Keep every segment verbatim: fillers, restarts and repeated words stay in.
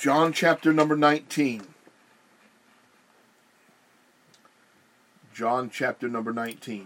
John chapter number nineteen. John chapter number nineteen.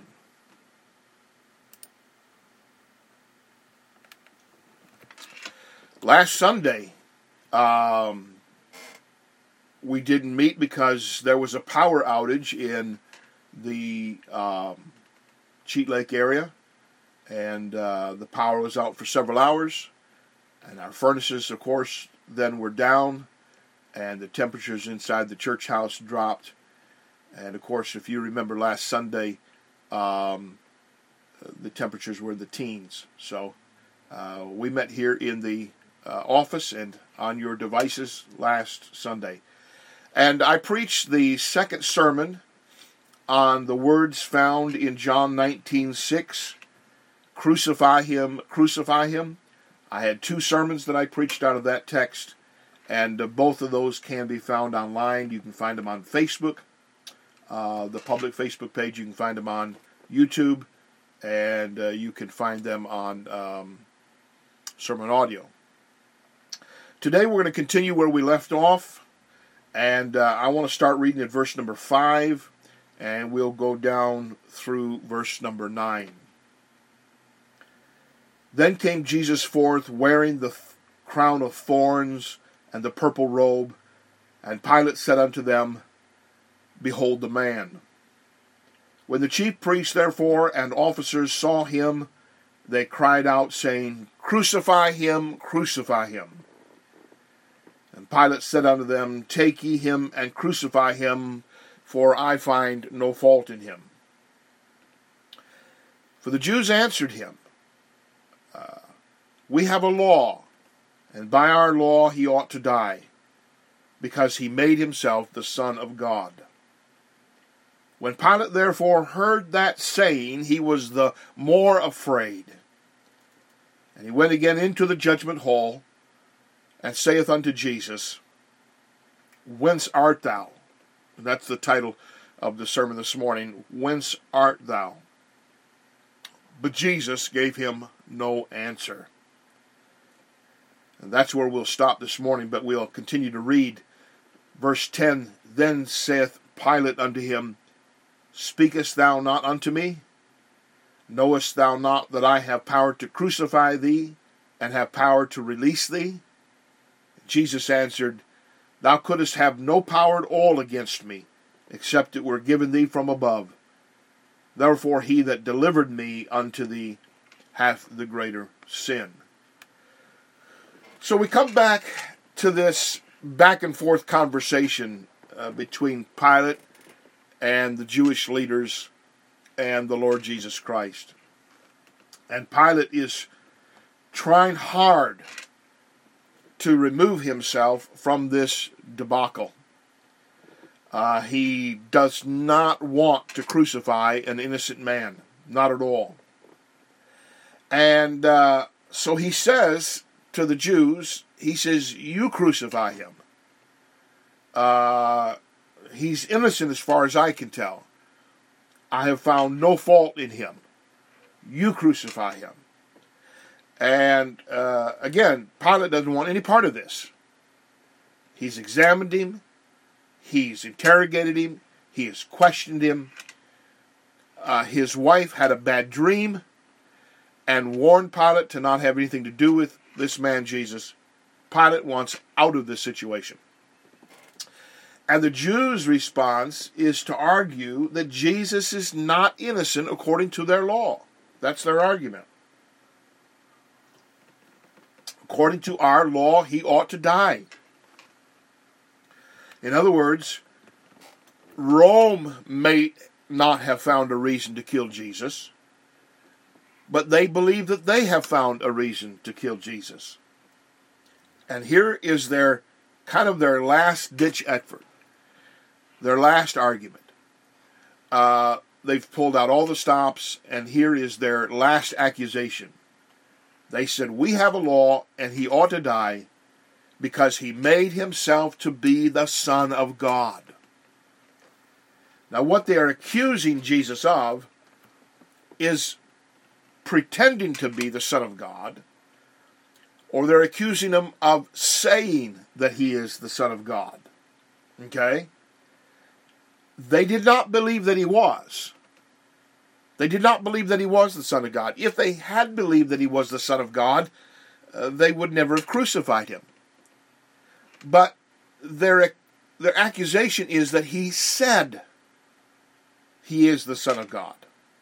Last Sunday, um, we didn't meet because there was a power outage in the um, Cheat Lake area, and uh, the power was out for several hours, and our furnaces, of course, then were down, and the temperatures inside the church house dropped. And of course, if you remember last Sunday, um, the temperatures were in the teens. So uh, we met here in the uh, office and on your devices last Sunday. And I preached the second sermon on the words found in John nineteen six, crucify him, crucify him. I had two sermons that I preached out of that text, and uh, both of those can be found online. You can find them on Facebook, uh, the public Facebook page. You can find them on YouTube, and uh, you can find them on um, Sermon Audio. Today we're going to continue where we left off, and uh, I want to start reading at verse number five, and we'll go down through verse number nine. Then came Jesus forth, wearing the th- crown of thorns and the purple robe. And Pilate said unto them, Behold the man. When the chief priests therefore and officers saw him, they cried out, saying, Crucify him, crucify him. And Pilate said unto them, Take ye him and crucify him, for I find no fault in him. For the Jews answered him, Uh, we have a law, and by our law he ought to die, because he made himself the Son of God. When Pilate therefore heard that saying, he was the more afraid. And he went again into the judgment hall, and saith unto Jesus, Whence art thou? And that's the title of the sermon this morning, Whence art thou? But Jesus gave him no answer. And that's where we'll stop this morning, but we'll continue to read. Verse ten, Then saith Pilate unto him, Speakest thou not unto me? Knowest thou not that I have power to crucify thee, and have power to release thee? Jesus answered, Thou couldst have no power at all against me, except it were given thee from above. Therefore he that delivered me unto thee hath the greater sin. So we come back to this back and forth conversation uh, between Pilate and the Jewish leaders and the Lord Jesus Christ. And Pilate is trying hard to remove himself from this debacle. Uh, he does not want to crucify an innocent man. Not at all. And uh, so he says to the Jews, he says, you crucify him. Uh, he's innocent as far as I can tell. I have found no fault in him. You crucify him. And uh, again, Pilate doesn't want any part of this. He's examined him. He's interrogated him. He has questioned him. Uh, his wife had a bad dream and warned Pilate to not have anything to do with this man Jesus. Pilate wants out of this situation. And the Jews' response is to argue that Jesus is not innocent according to their law. That's their argument. According to our law, he ought to die. In other words, Rome may not have found a reason to kill Jesus, but they believe that they have found a reason to kill Jesus. And here is their kind of their last-ditch effort, their last argument. Uh, they've pulled out all the stops, and here is their last accusation. They said, we have a law, and he ought to die because he made himself to be the Son of God. Now, what they are accusing Jesus of is pretending to be the Son of God, or they're accusing him of saying that he is the Son of God. Okay? They did not believe that he was. They did not believe that he was the Son of God. If they had believed that he was the Son of God, uh, they would never have crucified him. But their, their accusation is that he said he is the Son of God.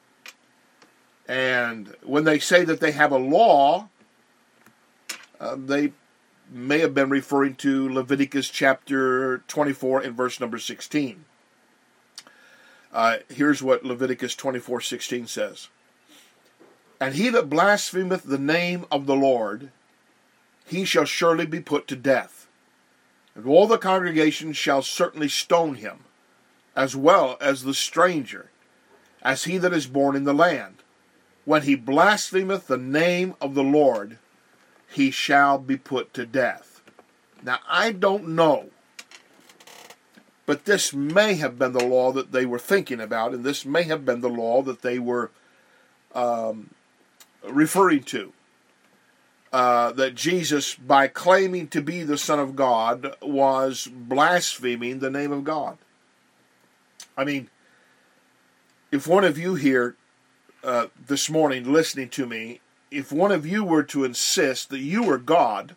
And when they say that they have a law, uh, they may have been referring to Leviticus chapter twenty-four and verse number sixteen. Uh, here's what Leviticus twenty-four sixteen says. And he that blasphemeth the name of the Lord, he shall surely be put to death. And all the congregation shall certainly stone him, as well as the stranger, as he that is born in the land. When he blasphemeth the name of the Lord, he shall be put to death. Now, I don't know, but this may have been the law that they were thinking about, and this may have been the law that they were um, referring to. Uh, that Jesus, by claiming to be the Son of God, was blaspheming the name of God. I mean, if one of you here uh, this morning listening to me, if one of you were to insist that you were God,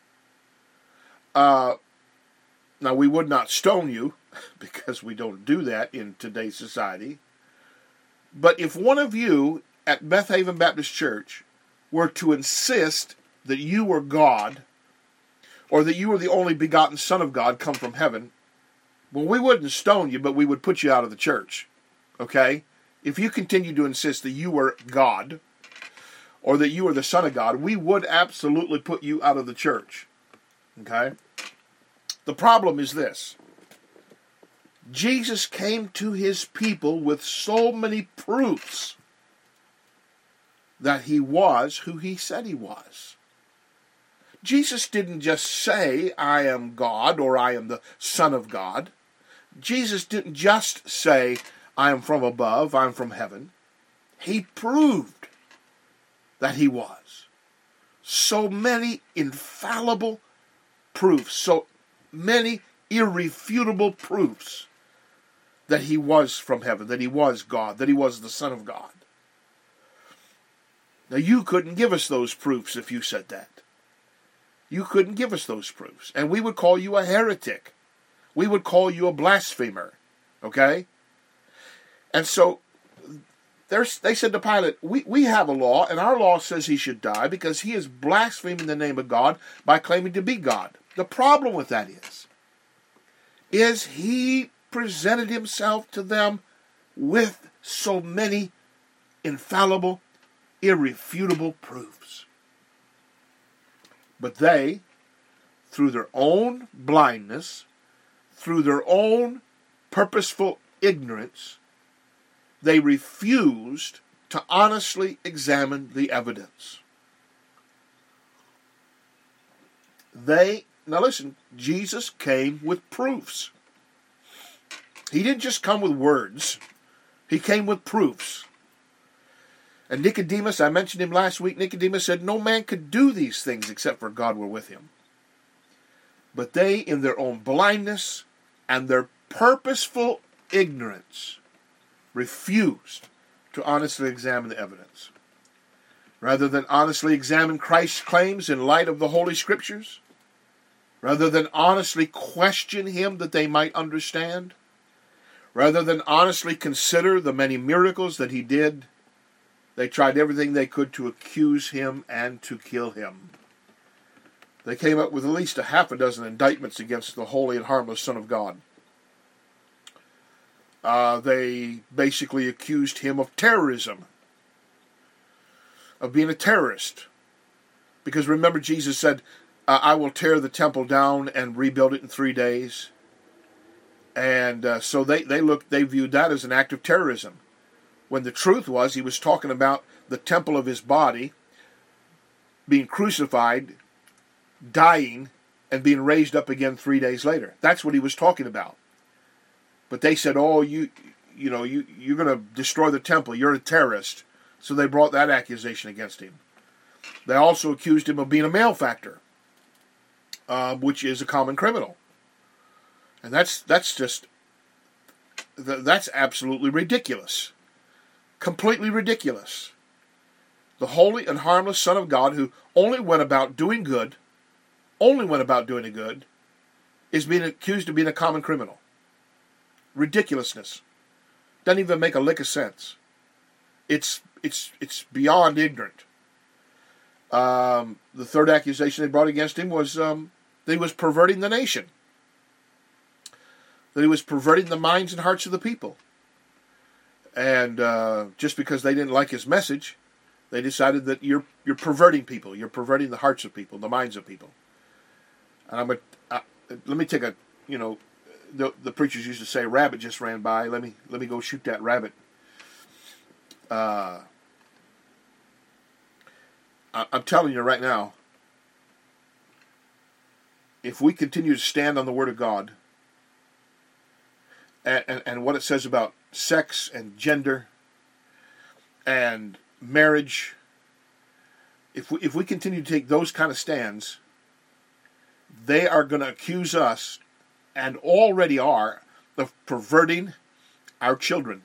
uh, now we would not stone you, because we don't do that in today's society, but if one of you at Beth Haven Baptist Church were to insist that you were God, or that you were the only begotten Son of God come from heaven, well, we wouldn't stone you, but we would put you out of the church, okay? If you continue to insist that you were God, or that you were the Son of God, we would absolutely put you out of the church, okay? The problem is this. Jesus came to his people with so many proofs that he was who he said he was. Jesus didn't just say, I am God, or I am the Son of God. Jesus didn't just say, I am from above, I am from heaven. He proved that he was. So many infallible proofs, so many irrefutable proofs that he was from heaven, that he was God, that he was the Son of God. Now, you couldn't give us those proofs if you said that. You couldn't give us those proofs. And we would call you a heretic. We would call you a blasphemer. Okay? And so, there's, they said to Pilate, we, we have a law, and our law says he should die because he is blaspheming the name of God by claiming to be God. The problem with that is, is he presented himself to them with so many infallible, irrefutable proofs. But they, through their own blindness, through their own purposeful ignorance, they refused to honestly examine the evidence. They, now listen, Jesus came with proofs. He didn't just come with words. He came with proofs. And Nicodemus, I mentioned him last week, Nicodemus said no man could do these things except for God were with him. But they, in their own blindness and their purposeful ignorance, refused to honestly examine the evidence. Rather than honestly examine Christ's claims in light of the Holy Scriptures, rather than honestly question him that they might understand, rather than honestly consider the many miracles that he did, they tried everything they could to accuse him and to kill him. They came up with at least a half a dozen indictments against the holy and harmless Son of God. Uh, they basically accused him of terrorism, of being a terrorist. Because remember, Jesus said, uh, I will tear the temple down and rebuild it in three days. And uh, so they, they looked, they viewed that as an act of terrorism. When the truth was, he was talking about the temple of his body being crucified, dying, and being raised up again three days later. That's what he was talking about. But they said, oh, you you know, you, you're going to destroy the temple. You're a terrorist. So they brought that accusation against him. They also accused him of being a malefactor, uh, which is a common criminal. And that's that's just, that's absolutely ridiculous. Completely ridiculous. The holy and harmless Son of God, who only went about doing good, only went about doing good, is being accused of being a common criminal. Ridiculousness. Doesn't even make a lick of sense. It's it's it's beyond ignorant. Um, the third accusation they brought against him was um, that he was perverting the nation. That he was perverting the minds and hearts of the people. And uh, just because they didn't like his message, they decided that you're you're perverting people. You're perverting the hearts of people, the minds of people. And I'm a, uh, let me take a, you know, the the preachers used to say, "Rabbit just ran by. Let me let me go shoot that rabbit." Uh, I, I'm telling you right now, if we continue to stand on the Word of God and, and, and what it says about sex and gender and marriage, if we, if we continue to take those kind of stands, they are going to accuse us, and already are, of perverting our children.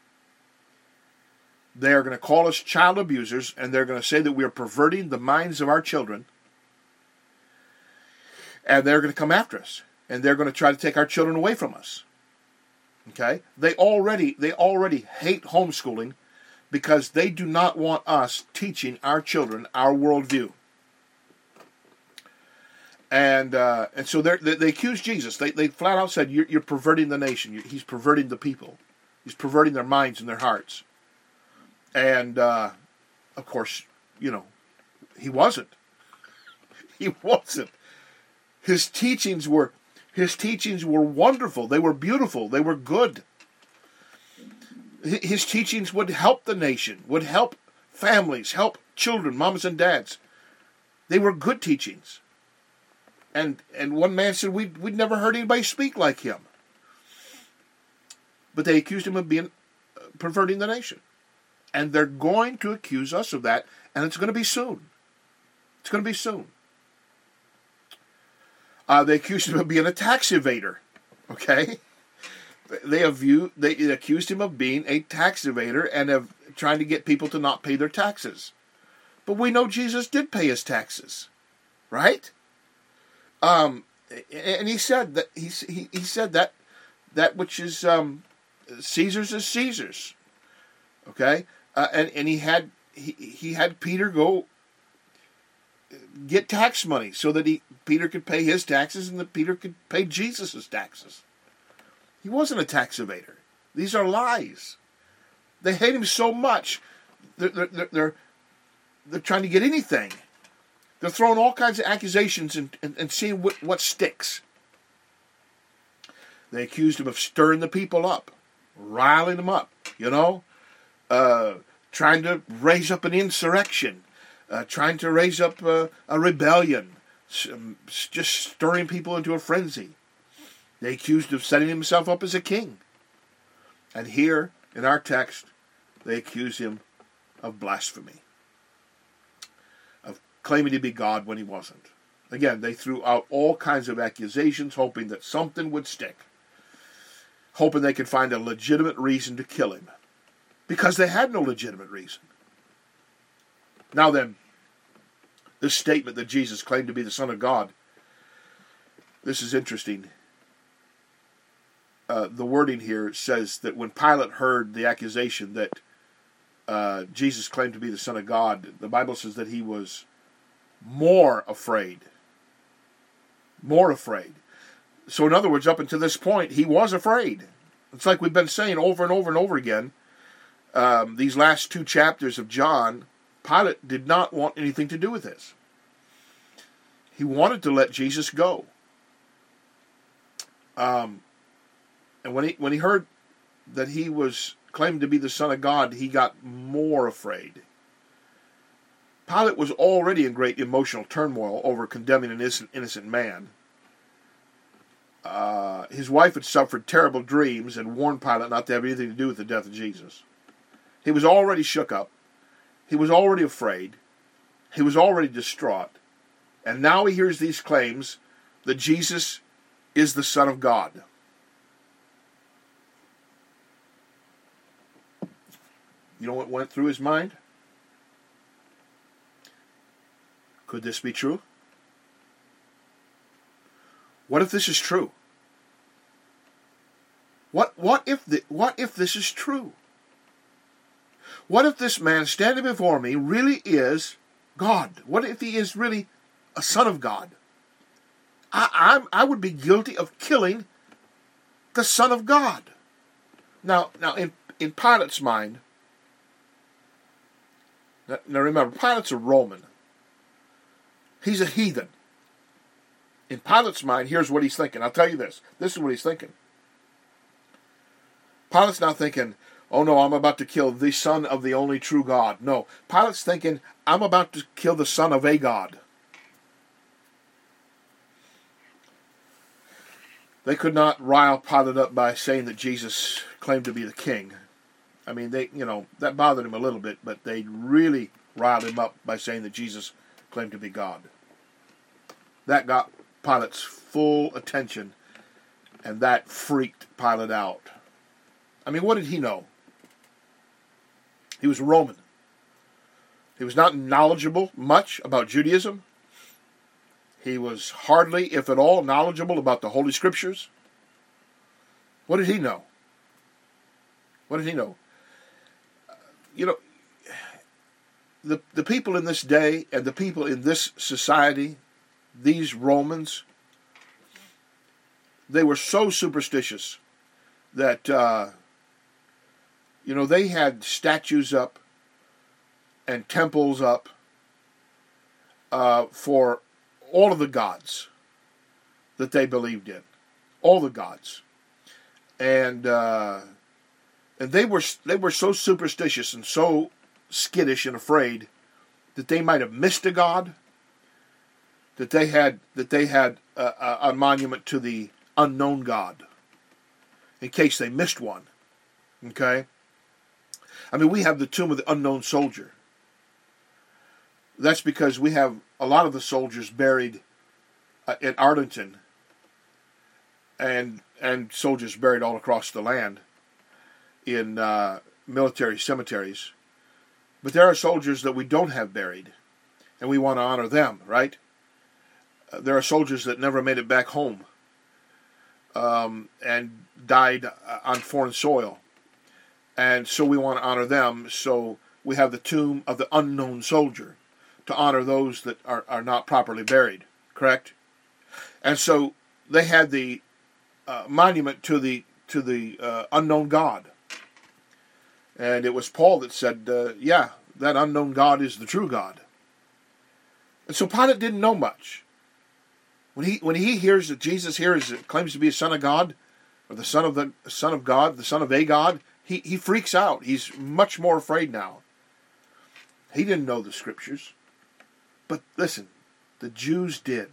They are going to call us child abusers, and they're going to say that we are perverting the minds of our children, and they're going to come after us, and they're going to try to take our children away from us. Okay? They already they already hate homeschooling because they do not want us teaching our children our worldview. And uh, and so they they accused Jesus. They they flat out said, "You're, you're perverting the nation. You're, he's perverting the people. He's perverting their minds and their hearts." And uh, of course, you know, he wasn't. He wasn't. His teachings were his teachings were wonderful. They were beautiful. They were good. His teachings would help the nation, would help families, help children, mamas and dads. They were good teachings. And and one man said, we'd, we'd never heard anybody speak like him. But they accused him of being uh, perverting the nation. And they're going to accuse us of that, and it's going to be soon. It's going to be soon. Uh, they accused him of being a tax evader. Okay? They have viewed, they accused him of being a tax evader and of trying to get people to not pay their taxes. But we know Jesus did pay his taxes. Right? Um, and he said that he he, he said that that which is um, Caesar's is Caesar's. Okay, uh, and and he had he he had Peter go get tax money so that he Peter could pay his taxes and that Peter could pay Jesus's taxes. He wasn't a tax evader. These are lies. They hate him so much they're they're they're, they're trying to get anything. They're throwing all kinds of accusations and, and, and seeing what, what sticks. They accused him of stirring the people up, riling them up, you know, uh, trying to raise up an insurrection, uh, trying to raise up uh, a rebellion, just stirring people into a frenzy. They accused him of setting himself up as a king. And here, in our text, they accuse him of blasphemy. Claiming to be God when he wasn't. Again, they threw out all kinds of accusations, hoping that something would stick. Hoping they could find a legitimate reason to kill him. Because they had no legitimate reason. Now then, this statement that Jesus claimed to be the Son of God, this is interesting. Uh, the wording here says that when Pilate heard the accusation that uh, Jesus claimed to be the Son of God, the Bible says that he was more afraid. More afraid. So in other words, up until this point, he was afraid. It's like we've been saying over and over and over again. Um, these last two chapters of John, Pilate did not want anything to do with this. He wanted to let Jesus go. Um, and when he when he heard that he was claimed to be the Son of God, he got more afraid. Pilate was already in great emotional turmoil over condemning an innocent, innocent man. Uh, his wife had suffered terrible dreams and warned Pilate not to have anything to do with the death of Jesus. He was already shook up. He was already afraid. He was already distraught. And now he hears these claims that Jesus is the Son of God. You know what went through his mind? Could this be true? What if this is true? What what if the, what if this is true? What if this man standing before me really is God? What if he is really a son of God? I I'm, I would be guilty of killing the Son of God. Now now in in Pilate's mind. Now, now remember, Pilate's a Roman. He's a heathen. In Pilate's mind, here's what he's thinking. I'll tell you this. This is what he's thinking. Pilate's not thinking, oh no, I'm about to kill the Son of the only true God. No, Pilate's thinking, I'm about to kill the son of a God. They could not rile Pilate up by saying that Jesus claimed to be the king. I mean, they, you know, that bothered him a little bit, but they really riled him up by saying that Jesus claimed to be God. That got Pilate's full attention, and that freaked Pilate out. I mean, what did he know? He was a Roman. He was not knowledgeable much about Judaism. He was hardly, if at all, knowledgeable about the Holy Scriptures. What did he know? What did he know? You know, the the people in this day and the people in this society, these Romans, they were so superstitious that, uh, you know, they had statues up and temples up uh, for all of the gods that they believed in. All the gods. And uh, and they were they were so superstitious and so skittish and afraid that they might have missed a god, that they had that they had a, a monument to the unknown God in case they missed one. Okay? I mean, we have the tomb of the unknown soldier. That's because we have a lot of the soldiers buried uh, in Arlington, and and soldiers buried all across the land in uh, military cemeteries. But there are soldiers that we don't have buried, and we want to honor them, right? Uh, there are soldiers that never made it back home um, and died uh, on foreign soil. And so we want to honor them, so we have the tomb of the unknown soldier to honor those that are, are not properly buried, correct? And so they had the uh, monument to the to the uh, unknown God. And it was Paul that said, uh, yeah, that unknown God is the true God. And so Pilate didn't know much. When he when he hears that Jesus here is claims to be a son of God, or the son of the son of God, the son of a God, he, he freaks out. He's much more afraid now. He didn't know the scriptures. But listen, the Jews did.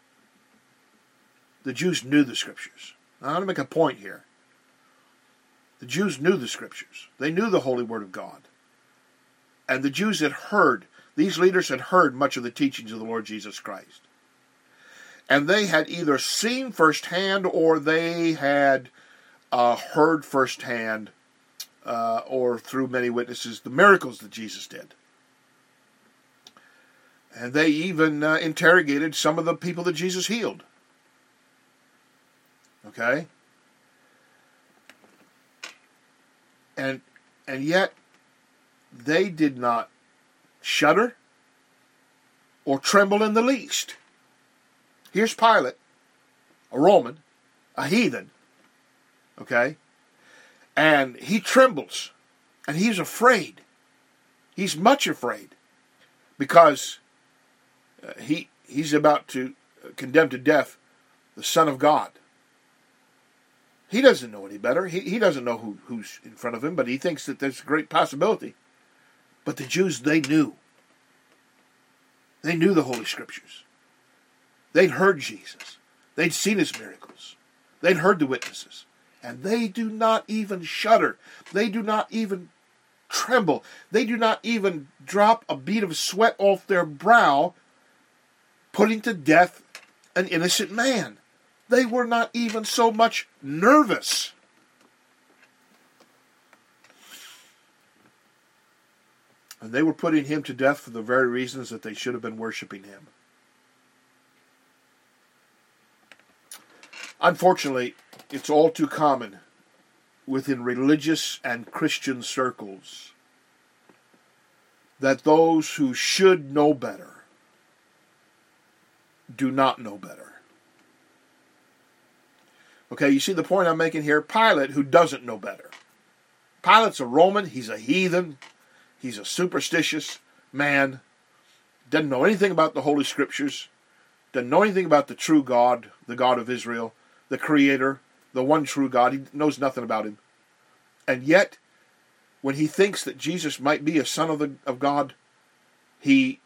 The Jews knew the scriptures. Now, I want to make a point here. The Jews knew the scriptures. They knew the holy word of God. And the Jews had heard, these leaders had heard much of the teachings of the Lord Jesus Christ. And they had either seen firsthand or they had uh, heard firsthand uh, or through many witnesses the miracles that Jesus did. And they even uh, interrogated some of the people that Jesus healed. Okay? And and yet, they did not shudder or tremble in the least. Here's Pilate, a Roman, a heathen, okay? And he trembles, and he's afraid. He's much afraid, because uh, he he's about to condemn to death the Son of God. He doesn't know any better. He, he doesn't know who, who's in front of him, but he thinks that there's a great possibility. But the Jews, they knew. They knew the Holy Scriptures. They'd heard Jesus. They'd seen his miracles. They'd heard the witnesses. And they do not even shudder. They do not even tremble. They do not even drop a bead of sweat off their brow, putting to death an innocent man. They were not even so much nervous. And they were putting him to death for the very reasons that they should have been worshiping him. Unfortunately, it's all too common within religious and Christian circles that those who should know better do not know better. Okay, you see the point I'm making here? Pilate, who doesn't know better. Pilate's a Roman, he's a heathen, he's a superstitious man, doesn't know anything about the Holy Scriptures, doesn't know anything about the true God, the God of Israel, the Creator, the one true God. He knows nothing about him. And yet, when he thinks that Jesus might be a son of, the, of God, he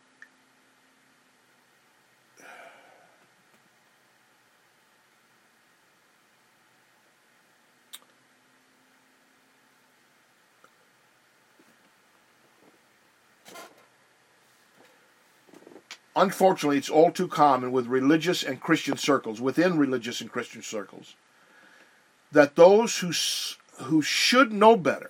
Unfortunately, it's all too common with religious and Christian circles, within religious and Christian circles, that those who who should know better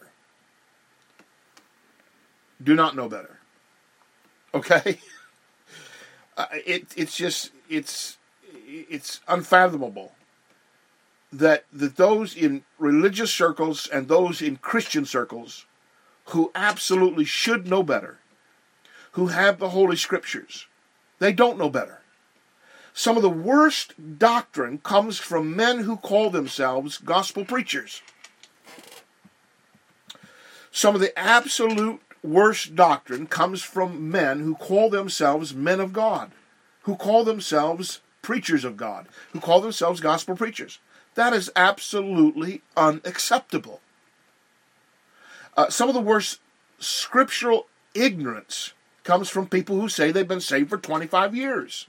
do not know better. Okay? uh, it it's just it's it's unfathomable that that those in religious circles and those in Christian circles who absolutely should know better, who have the Holy Scriptures, they don't know better. Some of the worst doctrine comes from men who call themselves gospel preachers. Some of the absolute worst doctrine comes from men who call themselves men of God, who call themselves preachers of God, who call themselves gospel preachers. That is absolutely unacceptable. Uh, some of the worst scriptural ignorance comes from people who say they've been saved for twenty-five years.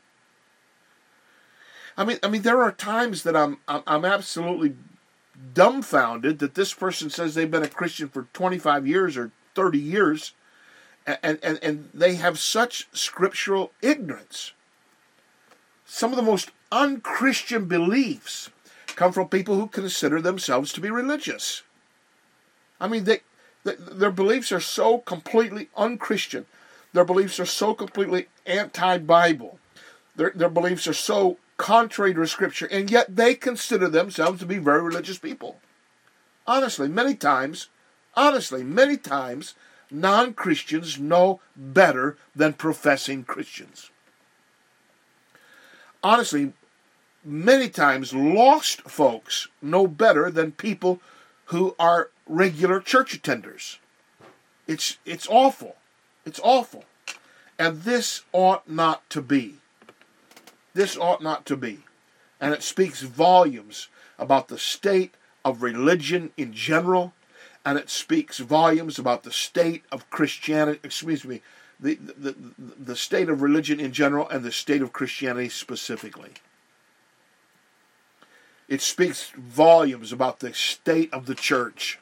I mean, I mean, there are times that I'm, I'm, I'm absolutely dumbfounded that this person says they've been a Christian for twenty-five years or thirty years, and, and, and they have such scriptural ignorance. Some of the most unchristian beliefs come from people who consider themselves to be religious. I mean, they, they, their beliefs are so completely unchristian. Their beliefs are so completely anti-Bible. Their, their beliefs are so contrary to Scripture, and yet they consider themselves to be very religious people. Honestly, many times, honestly, many times, non-Christians know better than professing Christians. Honestly, many times, lost folks know better than people who are regular church attenders. It's, it's awful. It's awful. And this ought not to be. This ought not to be. And it speaks volumes about the state of religion in general, and it speaks volumes about the state of Christianity, excuse me, the, the, the, the state of religion in general and the state of Christianity specifically. It speaks volumes about the state of the church.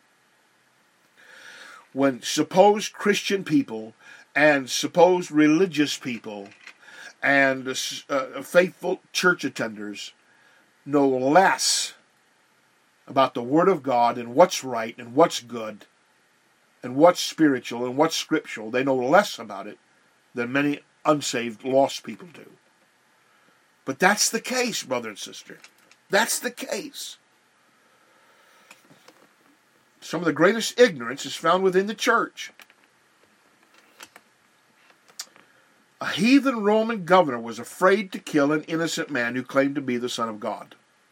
When supposed Christian people and supposed religious people and uh, faithful church attenders know less about the Word of God and what's right and what's good and what's spiritual and what's scriptural, they know less about it than many unsaved, lost people do. But that's the case, brother and sister. That's the case. Some of the greatest ignorance is found within the church. A heathen Roman governor was afraid to kill an innocent man who claimed to be the Son of God.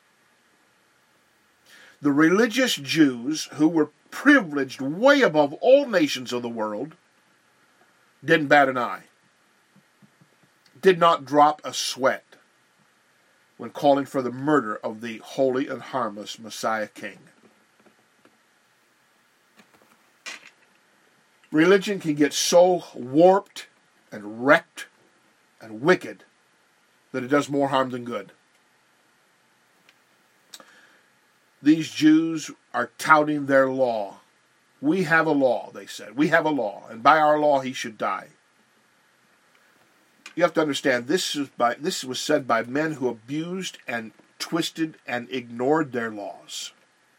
The religious Jews, who were privileged way above all nations of the world, didn't bat an eye, did not drop a sweat when calling for the murder of the holy and harmless Messiah King. Religion can get so warped and wrecked and wicked that it does more harm than good. These Jews are touting their law. We have a law, they said. We have a law, and by our law he should die. You have to understand, this is by this was said by men who abused and twisted and ignored their laws.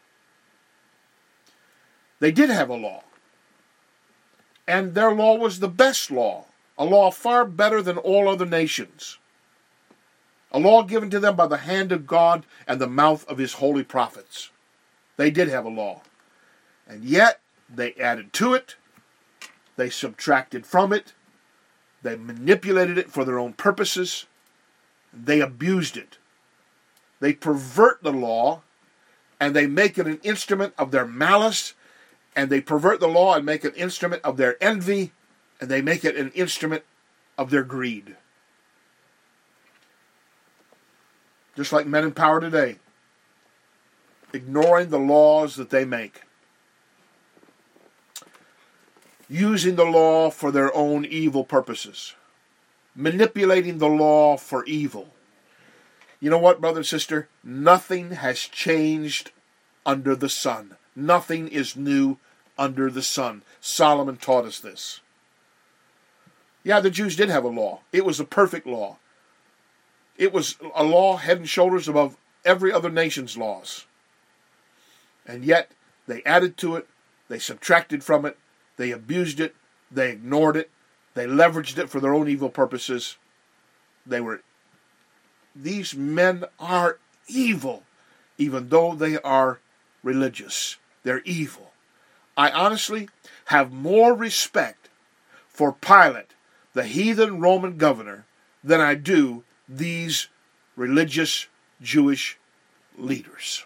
They did have a law. And their law was the best law, a law far better than all other nations. A law given to them by the hand of God and the mouth of his holy prophets. They did have a law. And yet, they added to it, they subtracted from it, they manipulated it for their own purposes, they abused it. They pervert the law, and they make it an instrument of their malice, and they pervert the law and make it an instrument of their envy, and they make it an instrument of their greed. Just like men in power today, ignoring the laws that they make, using the law for their own evil purposes, manipulating the law for evil. You know what, brother and sister? Nothing has changed under the sun. Nothing is new under the sun. Solomon taught us this. Yeah, the Jews did have a law. It was a perfect law. It was a law head and shoulders above every other nation's laws. And yet, they added to it, they subtracted from it, they abused it, they ignored it, they leveraged it for their own evil purposes. They were, these men are evil, even though they are religious. They're evil. I honestly have more respect for Pilate, the heathen Roman governor, than I do these religious Jewish leaders.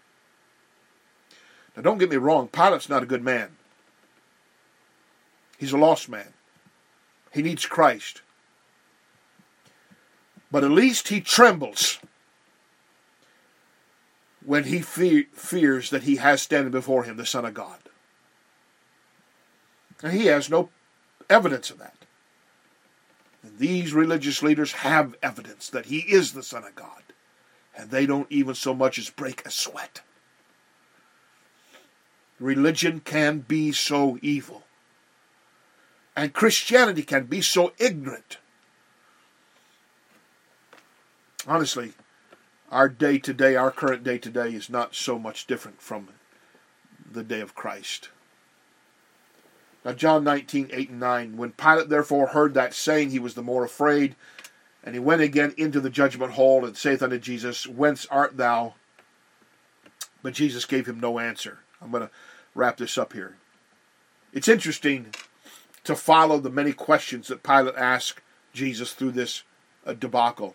Now, don't get me wrong, Pilate's not a good man. He's a lost man. He needs Christ. But at least he trembles when he fe- fears that he has standing before him the Son of God. And he has no evidence of that. And these religious leaders have evidence that he is the Son of God. And they don't even so much as break a sweat. Religion can be so evil. And Christianity can be so ignorant. Honestly, our day today, our current day today, is not so much different from the day of Christ. Now, John nineteen, eight and nine, when Pilate therefore heard that saying, he was the more afraid, and he went again into the judgment hall, and saith unto Jesus, Whence art thou? But Jesus gave him no answer. I'm going to wrap this up here. It's interesting to follow the many questions that Pilate asked Jesus through this uh, debacle.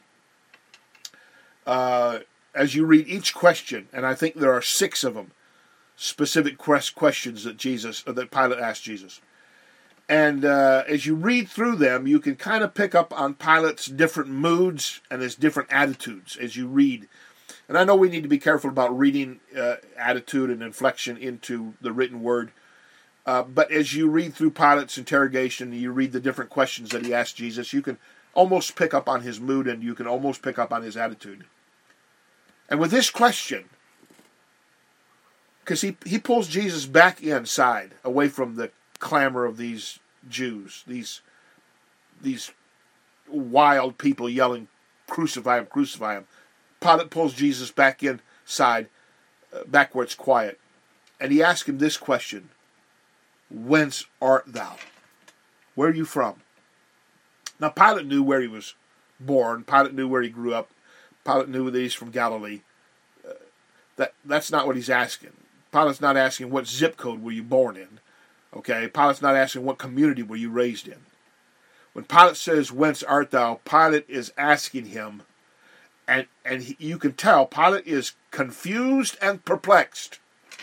Uh, as you read each question, and I think there are six of them, specific questions that Jesus, or that Pilate asked Jesus. And uh, as you read through them, you can kind of pick up on Pilate's different moods and his different attitudes as you read. And I know we need to be careful about reading uh, attitude and inflection into the written word. Uh, but as you read through Pilate's interrogation, you read the different questions that he asked Jesus, you can almost pick up on his mood and you can almost pick up on his attitude. And with this question, because he, he pulls Jesus back inside, away from the clamor of these Jews, these, these wild people yelling, crucify him, crucify him. Pilate pulls Jesus back inside, uh, back where it's quiet. And he asks him this question, Whence art thou? Where are you from? Now, Pilate knew where he was born. Pilate knew where he grew up. Pilate knew that he's from Galilee. Uh, that That's not what he's asking. Pilate's not asking what zip code were you born in. Okay? Pilate's not asking what community were you raised in. When Pilate says, Whence art thou? Pilate is asking him, and, and he, you can tell Pilate is confused and perplexed.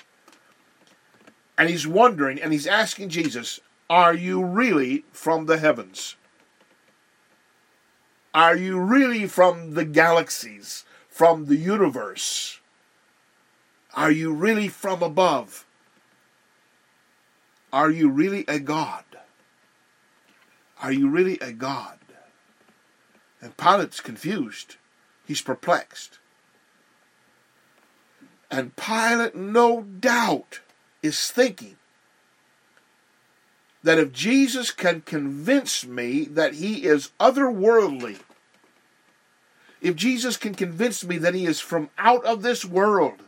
And he's wondering, and he's asking Jesus, are you really from the heavens? Are you really from the galaxies, from the universe? Are you really from above? Are you really a God? Are you really a God? And Pilate's confused. He's perplexed. And Pilate, no doubt, is thinking, that if Jesus can convince me that he is otherworldly, if Jesus can convince me that he is from out of this world,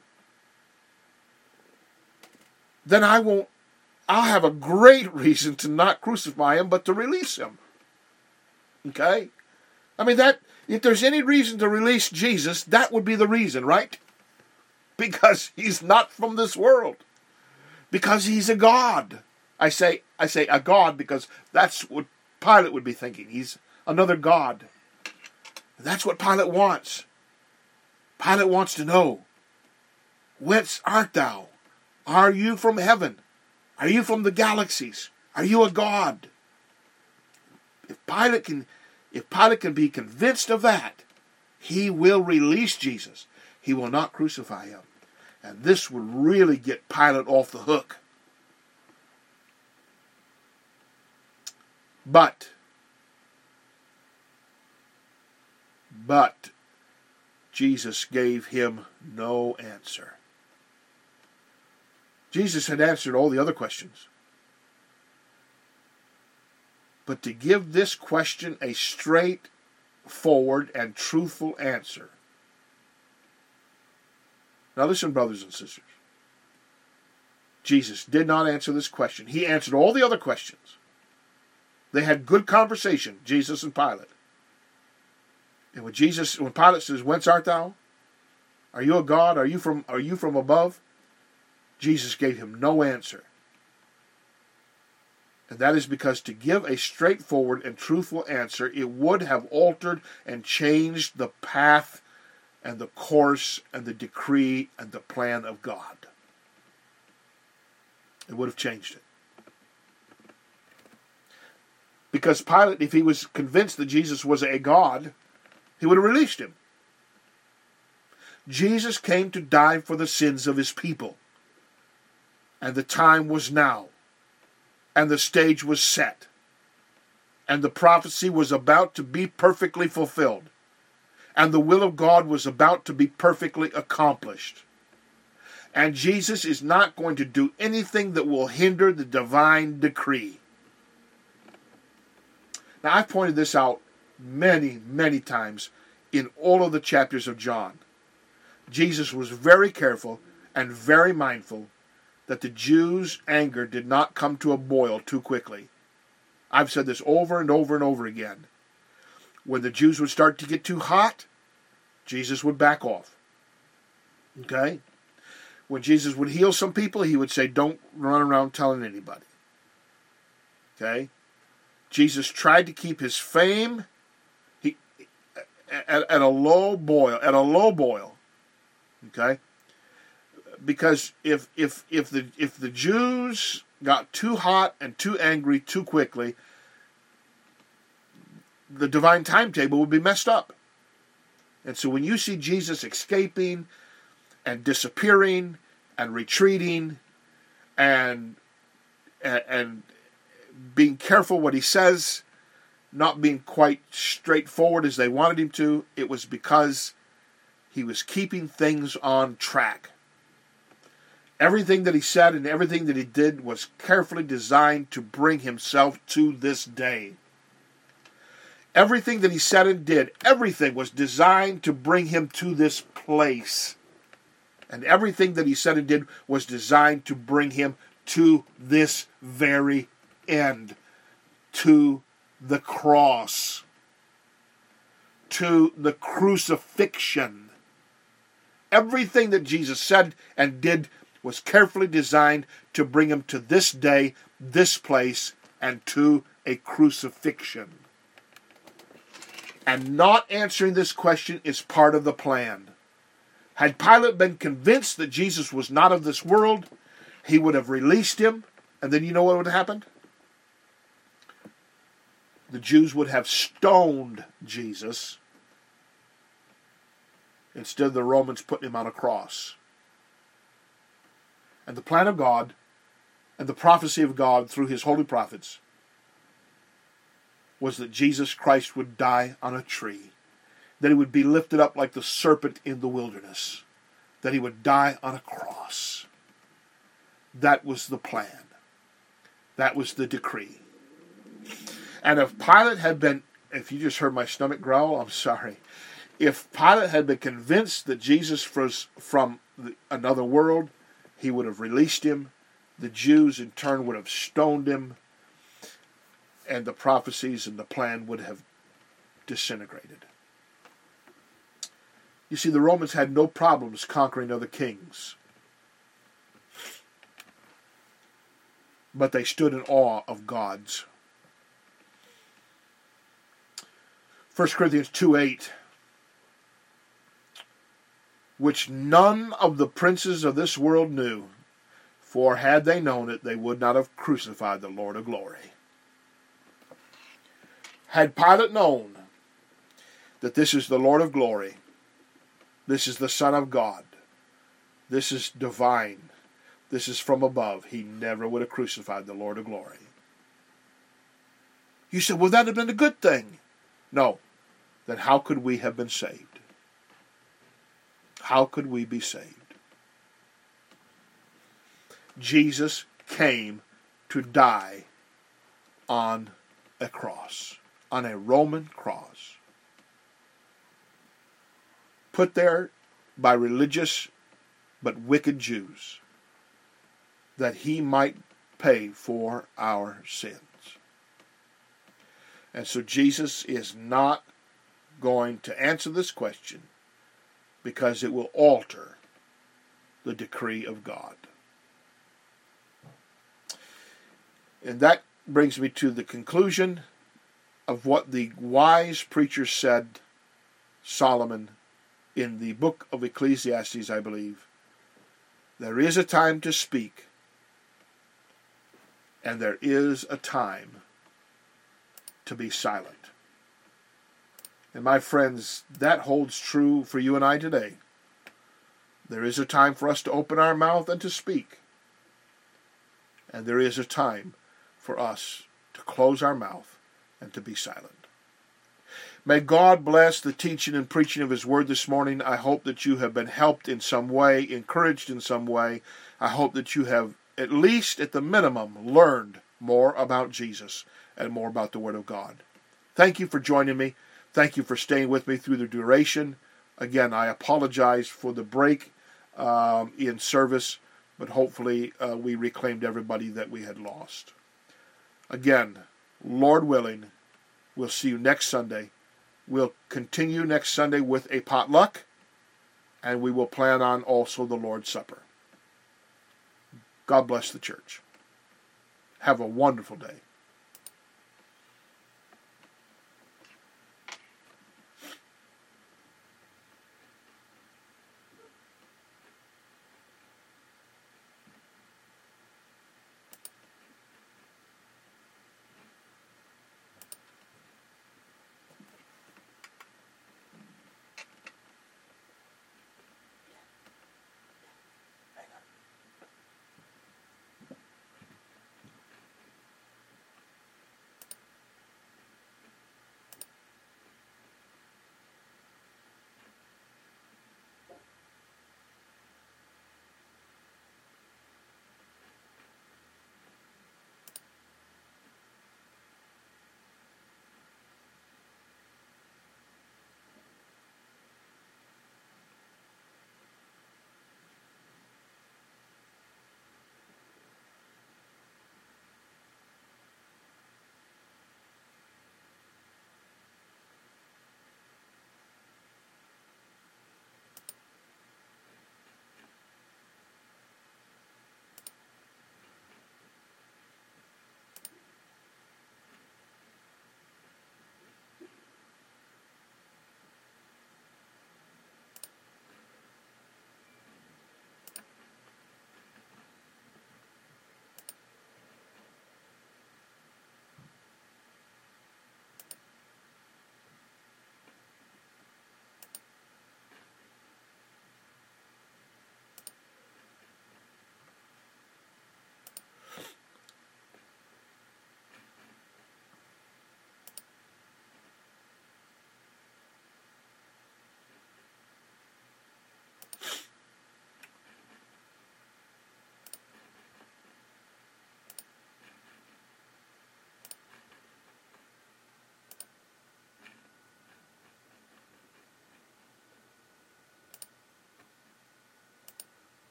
then I won't, I'll have a great reason to not crucify him, but to release him. Okay? I mean, that, if there's any reason to release Jesus, that would be the reason, right? Because he's not from this world. Because he's a God. I say, I say a God because that's what Pilate would be thinking. He's another God. That's what Pilate wants. Pilate wants to know, whence art thou? Are you from heaven? Are you from the galaxies? Are you a God? If Pilate can, if Pilate can be convinced of that, he will release Jesus. He will not crucify him. And this would really get Pilate off the hook. But, but, Jesus gave him no answer. Jesus had answered all the other questions. But to give this question a straightforward and truthful answer. Now listen, brothers and sisters. Jesus did not answer this question. He answered all the other questions. They had good conversation, Jesus and Pilate. And when Jesus, when Pilate says, "Whence art thou? Are you a God? Are you from, are you from above?" Jesus gave him no answer. And that is because to give a straightforward and truthful answer, it would have altered and changed the path and the course and the decree and the plan of God. It would have changed it. Because Pilate, if he was convinced that Jesus was a God, he would have released him. Jesus came to die for the sins of his people. And the time was now. And the stage was set. And the prophecy was about to be perfectly fulfilled. And the will of God was about to be perfectly accomplished. And Jesus is not going to do anything that will hinder the divine decree. Now, I've pointed this out many, many times in all of the chapters of John. Jesus was very careful and very mindful that the Jews' anger did not come to a boil too quickly. I've said this over and over and over again. When the Jews would start to get too hot, Jesus would back off. Okay? When Jesus would heal some people, he would say, "Don't run around telling anybody." Okay? Jesus tried to keep his fame he, at, at a low boil, at a low boil. Okay? Because if if if the if the Jews got too hot and too angry too quickly, the divine timetable would be messed up. And so when you see Jesus escaping and disappearing and retreating and and, and being careful what he says, not being quite straightforward as they wanted him to, it was because he was keeping things on track. Everything that he said and everything that he did was carefully designed to bring himself to this day. Everything that he said and did, everything was designed to bring him to this place. And everything that he said and did was designed to bring him to this very end. To the cross. To the crucifixion. Everything that Jesus said and did was carefully designed to bring him to this day, this place, and to a crucifixion. And not answering this question is part of the plan. Had Pilate been convinced that Jesus was not of this world, he would have released him, and then you know what would have happened? The Jews would have stoned Jesus instead of the Romans putting him on a cross. And the plan of God and the prophecy of God through his holy prophets was that Jesus Christ would die on a tree, that he would be lifted up like the serpent in the wilderness, that he would die on a cross. That was the plan. That was the decree. And if Pilate had been, if you just heard my stomach growl, I'm sorry. If Pilate had been convinced that Jesus was from another world, he would have released him. The Jews in turn would have stoned him. And the prophecies and the plan would have disintegrated. You see, the Romans had no problems conquering other kings. But they stood in awe of God's. First Corinthians two eight. Which none of the princes of this world knew, for had they known it, they would not have crucified the Lord of glory. Had Pilate known that this is the Lord of glory, this is the Son of God, this is divine, this is from above, he never would have crucified the Lord of glory. You said, well, that would have been a good thing. No. Then how could we have been saved? How could we be saved? Jesus came to die on a cross, on a Roman cross, put there by religious but wicked Jews, that he might pay for our sins. And so Jesus is not going to answer this question because it will alter the decree of God. And that brings me to the conclusion of what the wise preacher said, Solomon, in the book of Ecclesiastes, I believe. There is a time to speak, and there is a time to be silent. And my friends, that holds true for you and I today. There is a time for us to open our mouth and to speak. And there is a time for us to close our mouth and to be silent. May God bless the teaching and preaching of His Word this morning. I hope that you have been helped in some way, encouraged in some way. I hope that you have, at least at the minimum, learned more about Jesus and more about the Word of God. Thank you for joining me. Thank you for staying with me through the duration. Again, I apologize for the break um, in service, but hopefully uh, we reclaimed everybody that we had lost. Again, Lord willing, we'll see you next Sunday. We'll continue next Sunday with a potluck, and we will plan on also the Lord's Supper. God bless the church. Have a wonderful day.